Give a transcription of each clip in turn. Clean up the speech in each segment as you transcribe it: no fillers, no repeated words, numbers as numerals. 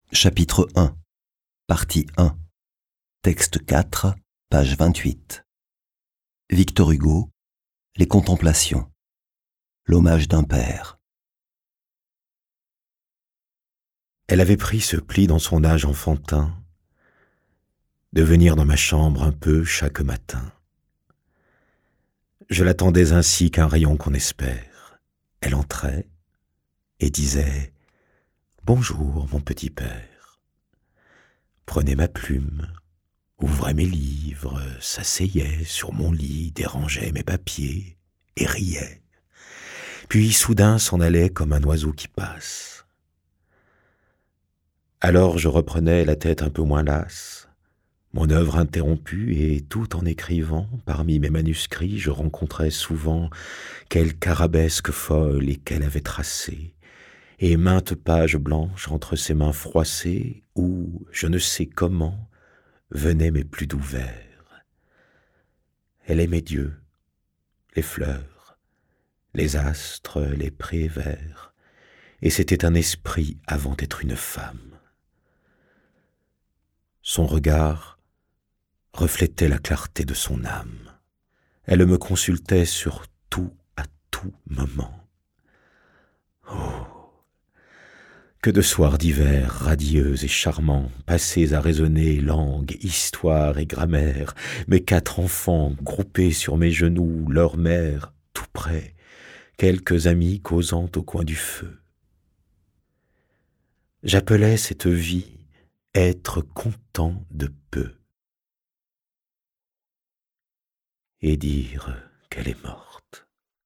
Chapitre 1, Partie 1, Texte 4, page 28. Victor Hugo, Les Contemplations. L'hommage d'un père. Elle avait pris ce pli dans son âge enfantin, de venir dans ma chambre un peu chaque matin. Je l'attendais ainsi qu'un rayon qu'on espère. Elle entrait et disait « Bonjour, mon petit père ». Prenait ma plume, ouvrait mes livres, s'asseyait sur mon lit, dérangeait mes papiers et riait. Puis soudain s'en allait comme un oiseau qui passe. Alors je reprenais la tête un peu moins lasse, mon œuvre interrompue, et tout en écrivant, parmi mes manuscrits, je rencontrais souvent quelque arabesque folle et qu'elle avait tracée, et maintes pages blanches entre ses mains froissées, où, je ne sais comment, venaient mes plus doux vers. Elle aimait Dieu, les fleurs, les astres, les prés verts, et c'était un esprit avant d'être une femme. Son regard reflétait la clarté de son âme. Elle me consultait sur tout à tout moment. Oh, que de soirs d'hiver radieux et charmants, passés à raisonner langue, histoire et grammaire, mes 4 enfants groupés sur mes genoux, leur mère tout près, quelques amis causant au coin du feu. J'appelais cette vie être content de peu et dire qu'elle est morte.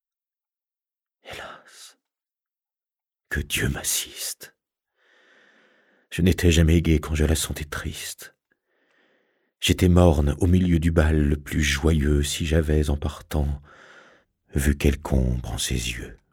Hélas, que Dieu m'assiste. Je n'étais jamais gai quand je la sentais triste. J'étais morne au milieu du bal le plus joyeux si j'avais, en partant, vu quelque ombre en ses yeux.